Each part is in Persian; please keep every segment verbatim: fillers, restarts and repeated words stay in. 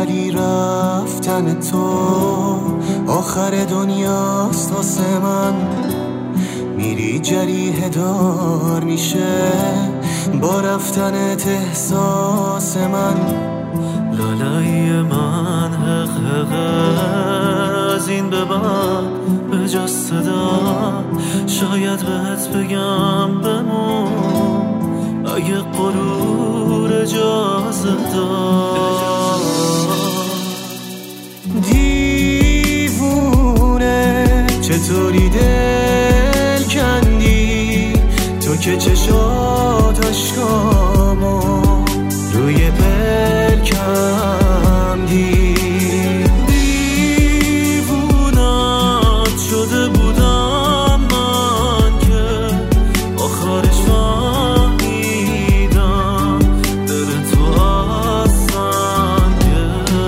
ولی رفتن تو آخر دنیاست واسه من. میری جریحه دار میشه با رفتنت احساس من. لالای من حق حقه از این به بعد به جا صدا شاید بهت بگم بمون اگه غرور اجازه داد. دیوونه چطوری دل کندی تو که چشات اشکامو روی پلکم دی. دیوونت شده بودم من که آخرش فهمیدم دل تو از سنگه.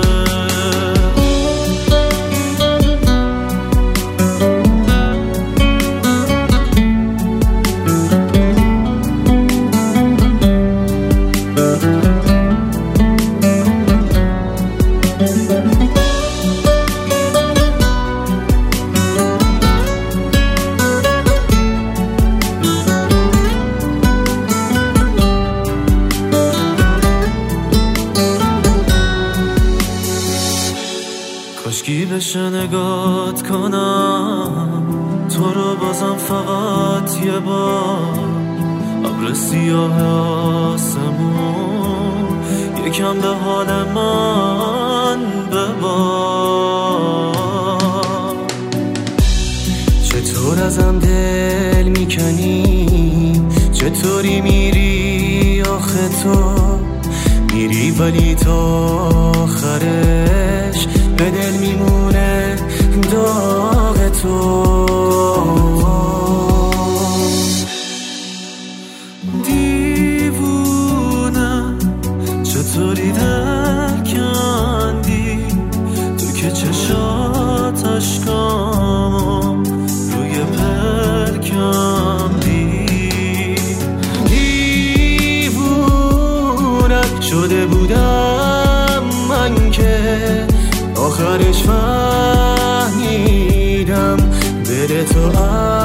کاشکی بشه نگات کنم تو رو بازم فقط یه بار. ابر سیاه آسمون یکم به حال من ببار. چطور ازم دل میکنی چطوری میری آخه تو میری ولی تا آخرش به دل میمونه داغ تو. دیوونه چطوری دل کندی تو که چشات اشکامو روی پلکم دی. دیوونه شده بودم من که آخرش فهمیدم دل تو